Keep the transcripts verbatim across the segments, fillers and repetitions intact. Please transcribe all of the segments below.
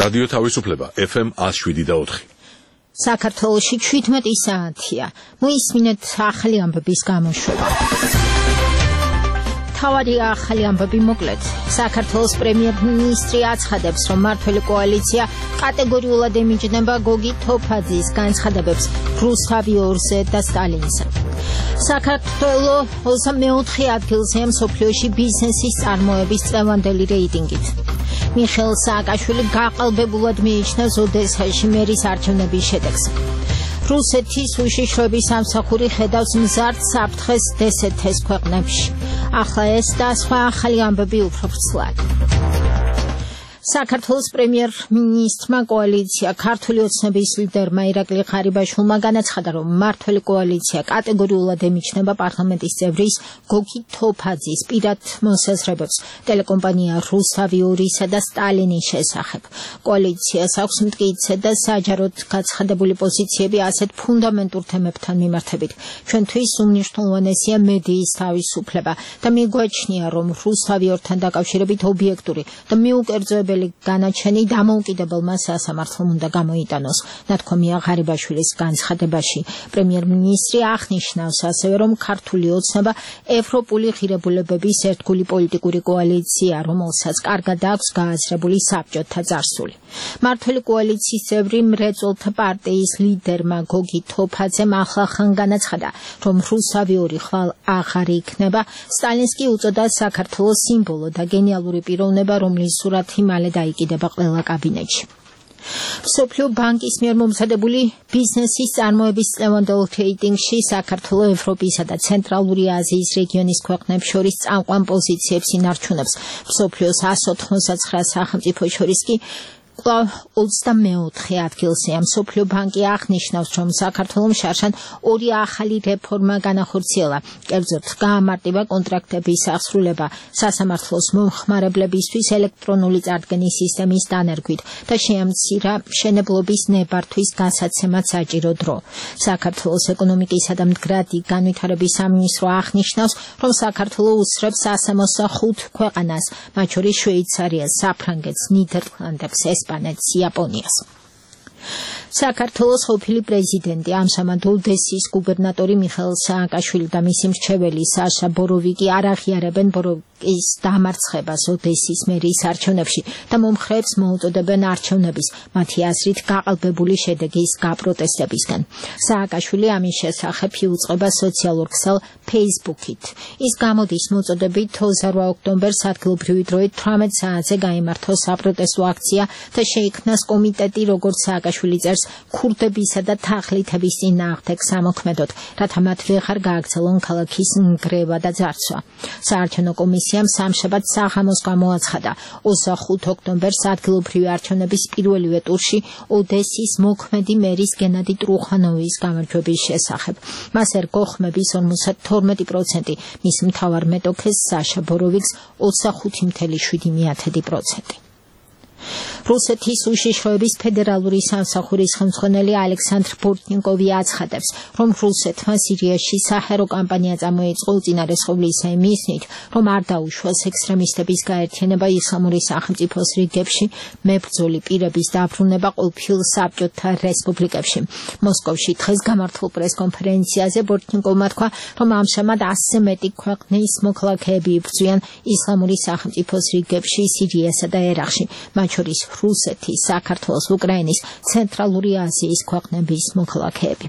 რადიო თავისუფლება ეფ ემ one oh seven და four. საქართველოში seventeen საათია. მოისმინეთ ახალი ამბების გამოშვება. თავარი ახალი ამბები მოკლედ. საქართველოს პრემიერ-მინისტრი აცხადებს, რომ მმართველი კოალიცია კატეგორიულად ემიჯნება გოგი თოფაძის განცხადებებს რუსთავი ორზე და სტალინზე. საქართველოს მეოთხე ადგილზეა მსოფლიოში ბიზნესის წარმოების წლევანდელი რეიტინგით. მიხეილ სააკაშვილი გაყალბებულად მიიჩნევს ოდესაში მერის არჩევნების შედეგს. რუსეთის უშიშროების სამსახური ხედავს მზარდ საფრთხეს დსთ-ს ქვეყნებში. ახლა ეს და სხვა ახალი ამბები უფრო ვრცლად. საქართველოს პრემიერ-მინისტრმა კოალიცია ქართული ოცნების ლიდერმა ირაკლი ღარიბაშვილმა განაცხადა, რომ მმართველი კოალიცია კატეგორიულად ემიჯნება პარლამენტის წევრის გოგი თოფაძის პირად მოსაზრებებს ტელეკომპანია რუსთავი ორისა და სტალინის შესახებ. კოალიციას აქვს მტკიცე და საჯაროდ გაცხადებული პოზიციები ასეთ ფუნდამენტურ თემებთან მიმართებით. ჩვენთვის უმნიშვნელოვანესია მედიის თავისუფლება და მიგვაჩნია, რომ რუსთავი ორთან დაკავშირებით ობიექტური და მიუკერძოებელი განაჩენი დამოუკიდებელმა სასამართლომ უნდა გამოიტანოს. ნათქვამია ღარიბაშვილის განცხადებაში. პრემიერ-მინისტრი აღნიშნავს ასევე, რომ ქართული ოცნება ევროპული ღირებულებების ერთგული პოლიტიკური კოალიციაა, რომელსაც კარგად აქვს გააზრებული საბჭოთა წარსული. მმართველი კოალიციის წევრი მრეწველთა პარტიის ლიდერმა გოგი თოფაძემ ახლახან განაცხადა, რომ რუსთავი ორი ხვალ აღარ იქნება. სტალინს კი უწოდა საქართველოს სიმბოლო და გენიალური პიროვნება, რომლის სურათი მალე დაიკიდება ყველა კაბინეტში. მსოფლიო ბანკის მიერ მომზადებული ბიზნესის წარმოების წლევანდელ რეიტინგში საქართველო ევროპისა და ცენტრალური აზიის რეგიონის ქვეყნებს შორის წამყვან პოზიციებს ინარჩუნებს. მსოფლიოს one ninety-nine სახელმწიფოს შორის კი კვლავ ოცდამეოთხე ადგილზეა. მსოფლიო ბანკი აღნიშნავს, რომ საქართველოს შარშან ორი ახალი რეფორმა განახორციელა. კერძოდ, გაამარტივა კონტრაქტების აღსრულება სასამართლოს მომხმარებლებისთვის ელექტრონული წარდგენის სისტემის დანერგვით და შეამცირა მშენებლობის ნებართვის გასაცემად საჭირო დრო. საქართველოს ეკონომიკისა და მდგრადი განვითარების სამინისტრო აღნიშნავს, რომ საქართველო უსწრებს one sixty-five ქვეყანას, მათ შორის შვეიცარიას, საფრანგეთს, ნიდერლანდებს, ესპანეთს, იაპონიას. საქართველოს ყოფილი პრეზიდენტი ამჟამად ოდესის გუბერნატორი მიხეილ სააკაშვილი და მისი მრჩეველი საშა ბოროვიკი არ აღიარებენ ბოროვიკის დამარცხებას ოდესის მერის არჩევნებში და მომხრეებს მოუწოდებენ არჩევნების, მათი აზრით გაყალბებული შედეგის გაპროტესტებისგან. სააკაშვილი ამის შესახებ იუწყება სოციალურ ქსელ Facebook-ით. ის გამოდის მოწოდებით twenty-eight ოქტომბერს ადგილობრივი დროით eighteen საათზე გაიმართოს საპროტესტო აქცია და შეიქმნას კომიტეტი, როგორც სააკაშვილი წერს, ქურდებისა და თაღლითების წინააღმდეგ სამოქმედოდ, რათა მათ ვეღარ გააგრძელონ ქალაქის ნგრევა და ძარცვა. საარჩევნო კომისიამ სამშაბათ საღამოს გამოაცხადა twenty-five ოქტომბერს ადგილობრივი არჩევნების პირველივე ტურში ოდესის მოქმედი მერის გენადი ტრუხანოვის გამარჯვების შესახებ. მას ერგო ხმების forty-two პროცენტი, მის მთავარ მეტოქეს საშა ბოროვიკს twenty-five point seven პროცენტი. რუსეთის უშიშროების ფედერალური სამსახურის ხელმძღვანელი ალექსანდრ ბორტნიკოვი აცხადებს, რომ რუსეთმა სირიაში საჰაერო კამპანია წამოიწყო უწინარესყობლისა იმისნით, რომ არ დაუშვას ექსტრემისტების გაერთიანება ისლამური სახელმწიფოს რიგებში, მებრძოლი პირების დაბრუნება ყოფილ საბჭოთა რესპუბლიკებში. მოსკოვში დღეს გამართულ პრესკონფერენციაზე ბორტნიკოვმა თქვა, რომ ამჟამად ასზე მეტი ქვეყნის მოქალაქეები იბრძვიან ისლამური სახელმწიფოს რიგებში სირიასა და ერაყში, მათ შორის რუსეთის, საქართველოს, უკრაინის, ცენტრალური აზიის ქვეყნების მოქალაქეები.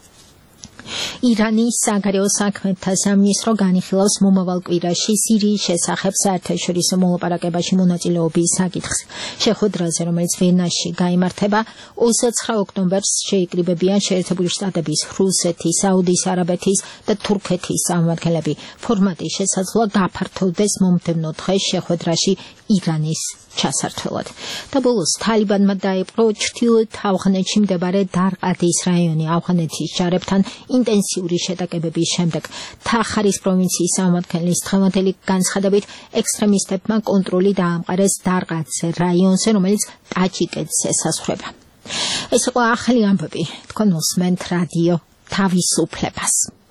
ირანის საგარეო საქმეთა სამინისტრო განიხილავს მომავალ კვირაში სირიის შესახებ საერთაშორისო მოლაპარაკებაში მონაწილეობის საკითხს. შეხვედრაზე, რომელიც ვენაში გაიმართება twenty-nine ოქტომბერს, შეიკრიბებიან შეერთებული შტატების, რუსეთის, საუდის არაბეთის და თურქეთის წარმომადგენლები. ფორმატი შესაძლოა გაფართოვდეს მომდევნო დღეს შეხვედრაში ირანის ჩასართვლად. და ბოლოს თალიბანმა დაიპყრო ჩრდილოეთ ავღანეთში მდებარე დარყადის რაიონი ავღანეთის ჯარებთან ინტენსიური შეტაკებების შემდეგ. თახარის პროვინციის წარმომადგენლის დღევანდელი განცხადებით, ექსტრემისტებმა კონტროლი დაამყარეს დარყადზე რაიონზე, რომელიც ტაჯიკეთს ესაზღვრება. ეს იყო ახალი ამბები. თქვენ უსმენთ რადიო თავისუფლებას.